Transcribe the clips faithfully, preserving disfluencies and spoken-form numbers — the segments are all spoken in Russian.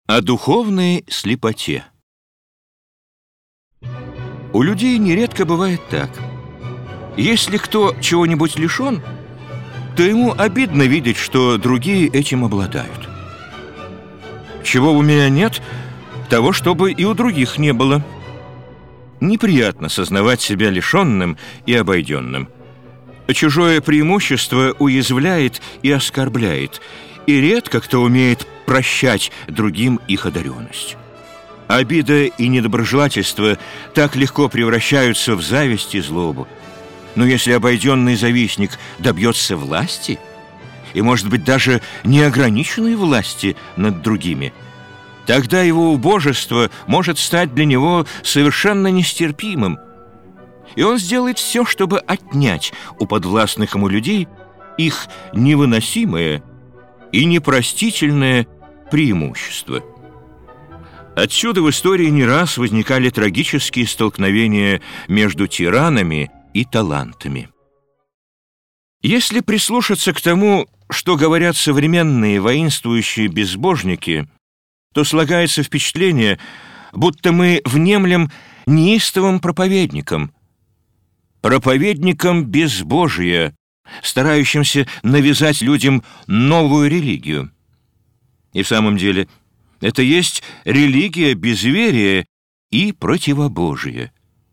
О духовной слепоте. У людей нередко бывает так. Если кто чего-нибудь лишен, то ему обидно видеть, что другие этим обладают. Чего у меня нет, того, чтобы и у других не было. Неприятно сознавать себя лишенным и обойденным. Чужое преимущество уязвляет и оскорбляет, и редко кто умеет прощать другим их одаренность. Обида и недоброжелательство так легко превращаются в зависть и злобу. Но если обойденный завистник добьется власти, и, может быть, даже неограниченной власти над другими, тогда его убожество может стать для него совершенно нестерпимым, и он сделает все, чтобы отнять у подвластных ему людей их невыносимое и непростительное преимущество. Отсюда в истории не раз возникали трагические столкновения между тиранами и талантами. Если прислушаться к тому, что говорят современные воинствующие безбожники, то слагается впечатление, будто мы внемлем неистовым проповедникам, проповедникам безбожия, старающимся навязать людям новую религию. И в самом деле это есть религия безверия и противобожия.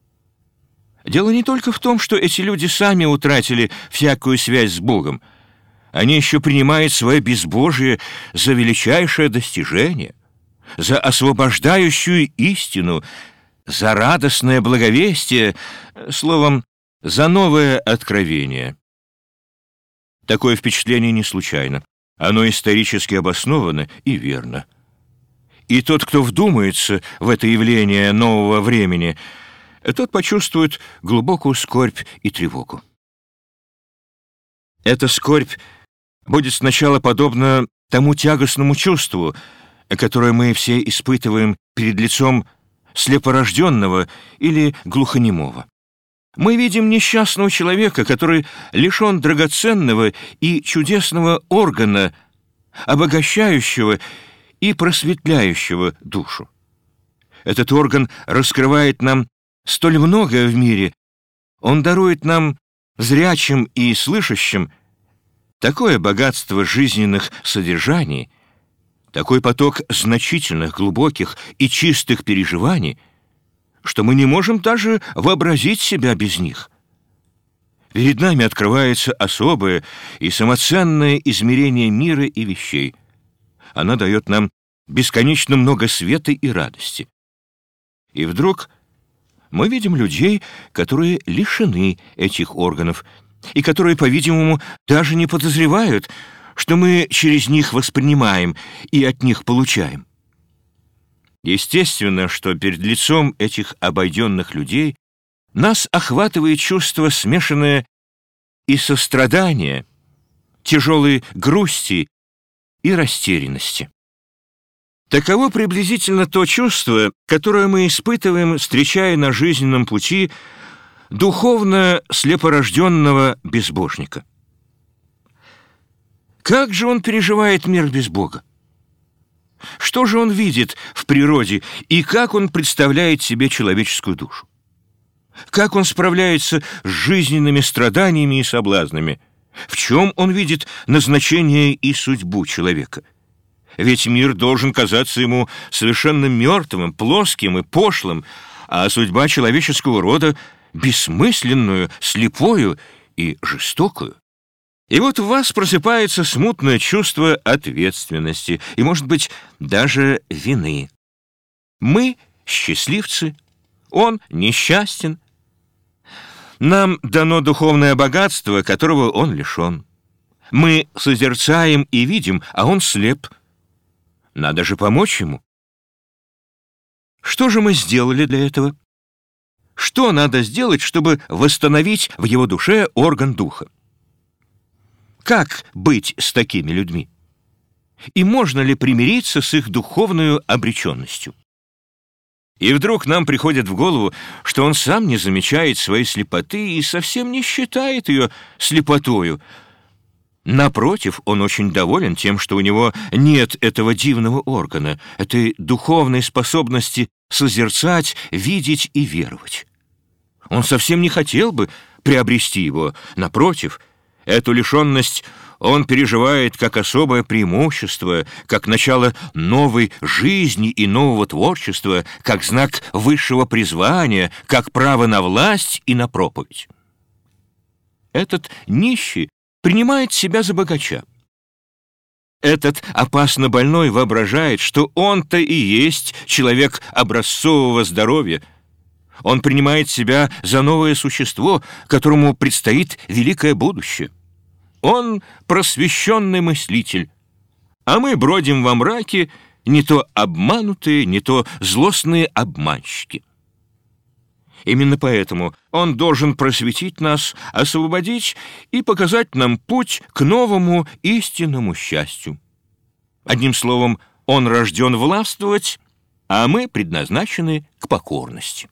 Дело не только в том, что эти люди сами утратили всякую связь с Богом. Они еще принимают свое безбожие за величайшее достижение, за освобождающую истину, за радостное благовестие, словом, за новое откровение. Такое впечатление не случайно. Оно исторически обосновано и верно. И тот, кто вдумается в это явление нового времени, тот почувствует глубокую скорбь и тревогу. Эта скорбь будет сначала подобна тому тягостному чувству, которое мы все испытываем перед лицом слепорожденного или глухонемого. Мы видим несчастного человека, который лишен драгоценного и чудесного органа, обогащающего и просветляющего душу. Этот орган раскрывает нам столь многое в мире, он дарует нам, зрячим и слышащим, такое богатство жизненных содержаний, такой поток значительных, глубоких и чистых переживаний, что мы не можем даже вообразить себя без них. Перед нами открывается особое и самоценное измерение мира и вещей. Она дает нам бесконечно много света и радости. И вдруг мы видим людей, которые лишены этих органов, и которые, по-видимому, даже не подозревают, что мы через них воспринимаем и от них получаем. Естественно, что перед лицом этих обойденных людей нас охватывает чувство, смешанное и сострадания, тяжелой грусти и растерянности. Таково приблизительно то чувство, которое мы испытываем, встречая на жизненном пути духовно слепорожденного безбожника. Как же он переживает мир без Бога? Что же он видит в природе и как он представляет себе человеческую душу? Как он справляется с жизненными страданиями и соблазнами? В чем он видит назначение и судьбу человека? Ведь мир должен казаться ему совершенно мертвым, плоским и пошлым, а судьба человеческого рода бессмысленную, слепою и жестокую. И вот в вас просыпается смутное чувство ответственности и, может быть, даже вины. Мы счастливцы, он несчастен. Нам дано духовное богатство, которого он лишен. Мы созерцаем и видим, а он слеп. Надо же помочь ему. Что же мы сделали для этого? Что надо сделать, чтобы восстановить в его душе орган духа? Как быть с такими людьми? И можно ли примириться с их духовной обреченностью? И вдруг нам приходит в голову, что он сам не замечает своей слепоты и совсем не считает ее слепотою, Напротив, он очень доволен тем, что у него нет этого дивного органа, этой духовной способности созерцать, видеть и веровать. Он совсем не хотел бы приобрести его. Напротив, эту лишенность он переживает как особое преимущество, как начало новой жизни и нового творчества, как знак высшего призвания, как право на власть и на проповедь. Этот нищий принимает себя за богача. Этот опасно больной воображает, что он-то и есть человек образцового здоровья. Он принимает себя за новое существо, которому предстоит великое будущее. Он просвещенный мыслитель, а мы бродим во мраке, не то обманутые, не то злостные обманщики. Именно поэтому он должен просветить нас, освободить и показать нам путь к новому истинному счастью. Одним словом, он рожден властвовать, а мы предназначены к покорности.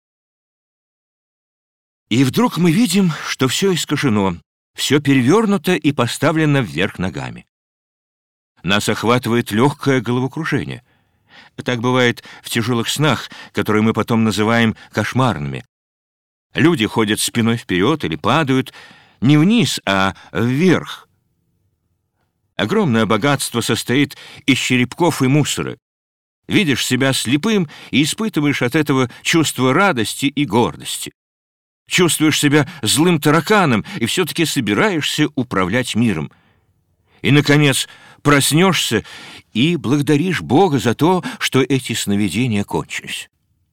И вдруг мы видим, что все искажено, все перевернуто и поставлено вверх ногами. Нас охватывает легкое головокружение. Так бывает в тяжелых снах, которые мы потом называем кошмарными. Люди ходят спиной вперед или падают не вниз, а вверх. Огромное богатство состоит из черепков и мусора. Видишь себя слепым и испытываешь от этого чувство радости и гордости. Чувствуешь себя злым тараканом и все-таки собираешься управлять миром. И, наконец, проснешься и благодаришь Бога за то, что эти сновидения кончились.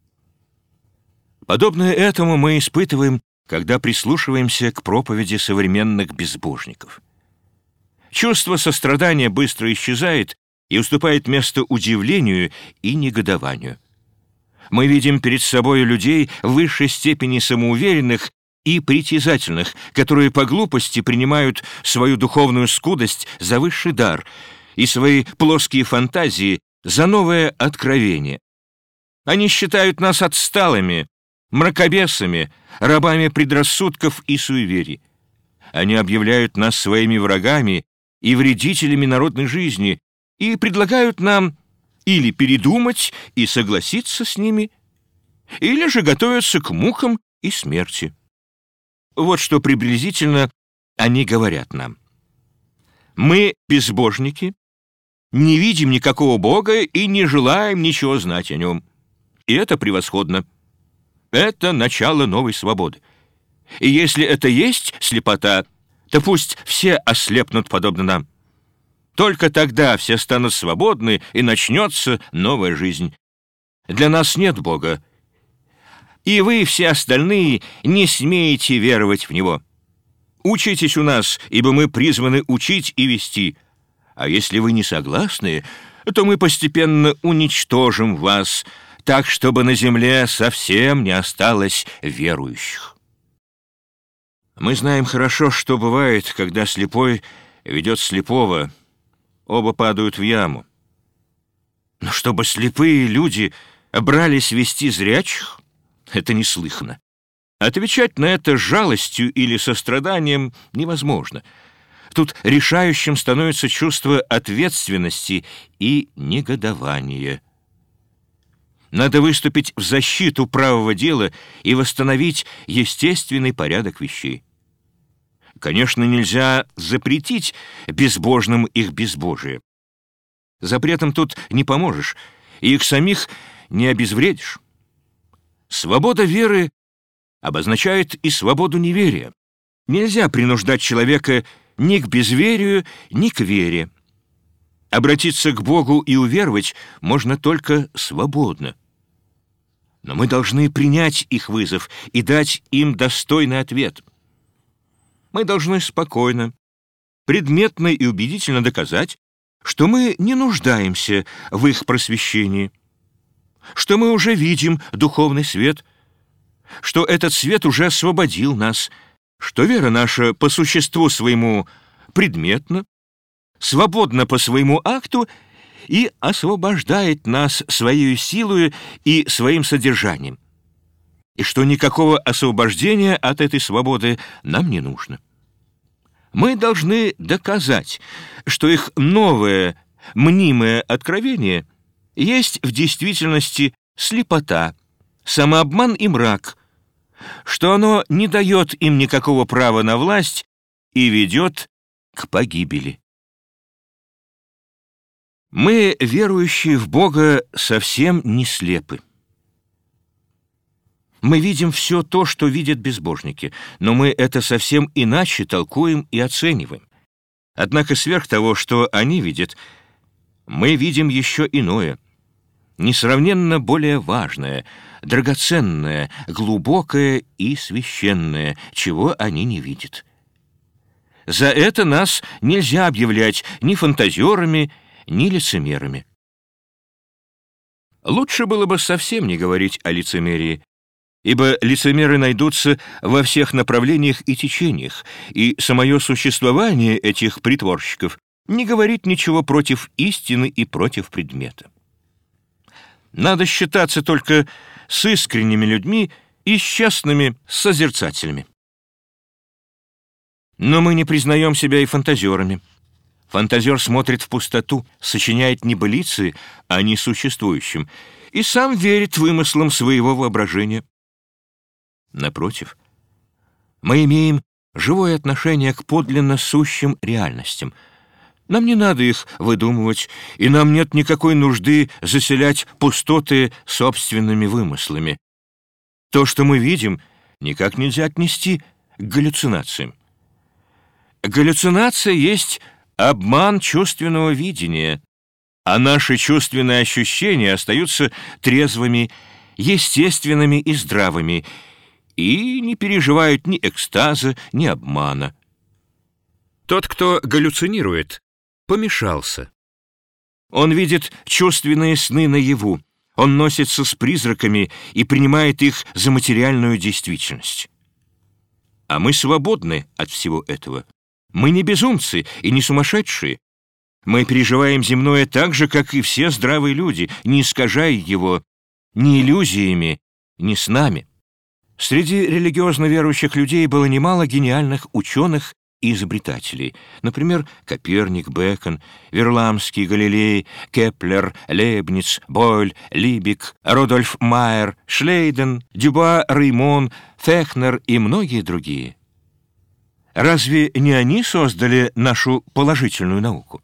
Подобное этому мы испытываем, когда прислушиваемся к проповеди современных безбожников. Чувство сострадания быстро исчезает и уступает место удивлению и негодованию. Мы видим перед собой людей в высшей степени самоуверенных и притязательных, которые по глупости принимают свою духовную скудость за высший дар и свои плоские фантазии за новое откровение. Они считают нас отсталыми, мракобесами, рабами предрассудков и суеверий. Они объявляют нас своими врагами и вредителями народной жизни и предлагают нам или передумать и согласиться с ними, или же готовятся к мукам и смерти. Вот что приблизительно они говорят нам. Мы безбожники, не видим никакого Бога и не желаем ничего знать о нем. И это превосходно. Это начало новой свободы. И если это есть слепота, то пусть все ослепнут подобно нам. Только тогда все станут свободны, и начнется новая жизнь. Для нас нет Бога, и вы, все остальные, не смеете веровать в Него. Учитесь у нас, ибо мы призваны учить и вести. А если вы не согласны, то мы постепенно уничтожим вас, так, чтобы на земле совсем не осталось верующих. Мы знаем хорошо, что бывает, когда слепой ведет слепого. Оба падают в яму. Но чтобы слепые люди брались вести зрячих, это неслыханно. Отвечать на это жалостью или состраданием невозможно. Тут решающим становится чувство ответственности и негодования. Надо выступить в защиту правого дела и восстановить естественный порядок вещей. Конечно, нельзя запретить безбожным их безбожие. Запретом тут не поможешь, и их самих не обезвредишь. Свобода веры обозначает и свободу неверия. Нельзя принуждать человека ни к безверию, ни к вере. Обратиться к Богу и уверовать можно только свободно. Но мы должны принять их вызов и дать им достойный ответ. Мы должны спокойно, предметно и убедительно доказать, что мы не нуждаемся в их просвещении, что мы уже видим духовный свет, что этот свет уже освободил нас, что вера наша по существу своему предметна, свободна по своему акту и освобождает нас своей силою и своим содержанием, и что никакого освобождения от этой свободы нам не нужно. Мы должны доказать, что их новое мнимое откровение есть в действительности слепота, самообман и мрак, что оно не дает им никакого права на власть и ведет к погибели. Мы, верующие в Бога, совсем не слепы. Мы видим все то, что видят безбожники, но мы это совсем иначе толкуем и оцениваем. Однако сверх того, что они видят, мы видим еще иное, несравненно более важное, драгоценное, глубокое и священное, чего они не видят. За это нас нельзя объявлять ни фантазерами, ни лицемерами. Лучше было бы совсем не говорить о лицемерии, ибо лицемеры найдутся во всех направлениях и течениях, и самое существование этих притворщиков не говорит ничего против истины и против предмета. Надо считаться только с искренними людьми и с честными созерцателями. Но мы не признаем себя и фантазерами. Фантазер смотрит в пустоту, сочиняет небылицы о несуществующем и сам верит вымыслам своего воображения. Напротив, мы имеем живое отношение к подлинно сущим реальностям. Нам не надо их выдумывать, и нам нет никакой нужды заселять пустоты собственными вымыслами. То, что мы видим, никак нельзя отнести к галлюцинациям. Галлюцинация есть обман чувственного видения, а наши чувственные ощущения остаются трезвыми, естественными и здравыми, и не переживают ни экстаза, ни обмана. Тот, кто галлюцинирует, помешался. Он видит чувственные сны наяву, он носится с призраками и принимает их за материальную действительность. А мы свободны от всего этого. Мы не безумцы и не сумасшедшие. Мы переживаем земное так же, как и все здравые люди, не искажая его ни иллюзиями, ни снами. Среди религиозно верующих людей было немало гениальных ученых и изобретателей. Например, Коперник, Бэкон, Верламский, Галилей, Кеплер, Лейбниц, Бойль, Либик, Рудольф Майер, Шлейден, Дюба, Реймон, Фехнер и многие другие. Разве не они создали нашу положительную науку?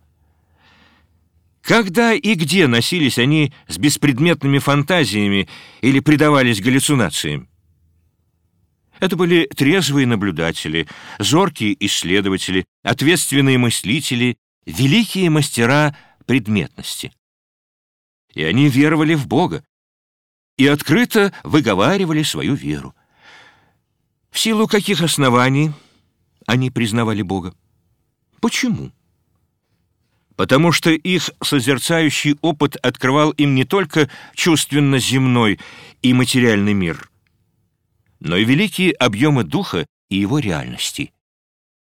Когда и где носились они с беспредметными фантазиями или предавались галлюцинациям? Это были трезвые наблюдатели, зоркие исследователи, ответственные мыслители, великие мастера предметности. И они веровали в Бога и открыто выговаривали свою веру. В силу каких оснований они признавали Бога? Почему? Потому что их созерцающий опыт открывал им не только чувственно-земной и материальный мир, но и великие объемы духа и его реальности.